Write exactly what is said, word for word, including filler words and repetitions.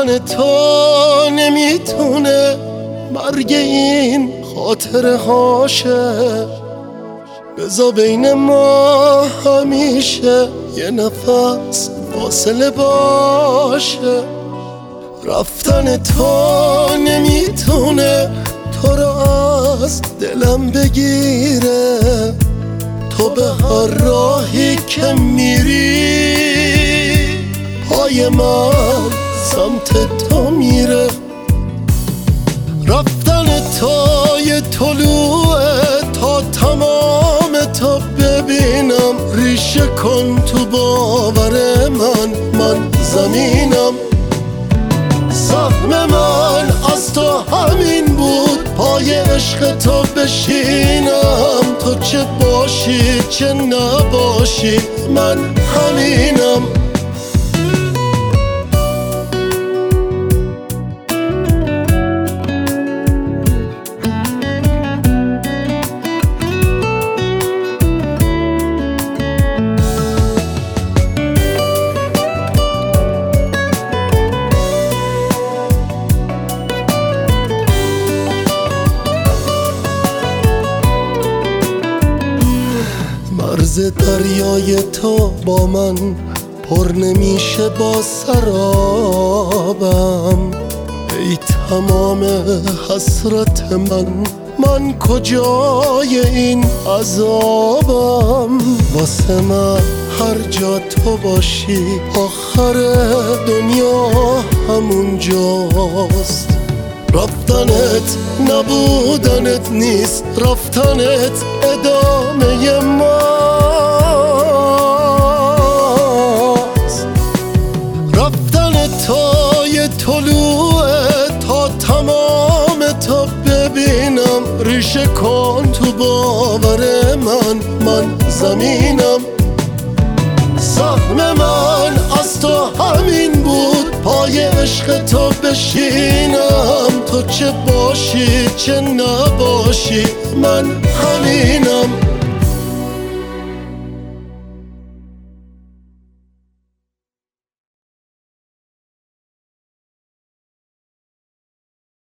رفتن تو نمیتونه مرگ این خاطره هاشه، بذار بین ما همیشه یه نفس فاصله باشه. رفتن تو نمیتونه تو رو از دلم بگیره، تو به هر راهی که میری پای من سمت تو میره. رفتن تو یه طلوعه تا تمام تا ببینم، ریشه کن تو باور من، من زمینم. سهم من از تو همین بود، پای عشق تو بشینم، تو چه باشی چه نباشی من همینم. مرز دریای تو با من پر نمیشه با سرابم، ای تمام حسرت من، من کجای این عذابم. واسه من هر جا تو باشی آخر دنیا همون جاست. رفتنت نبودنت نیست، رفتنت ادامه ماست. رفتن تو یه طلوعه تا تمام تا ببینم، ریشه کن تو باور من، من زمینم. سهم من از تو همین بود، پای عشق تو بشینم، تو چه باشی چه نباشی من همینم.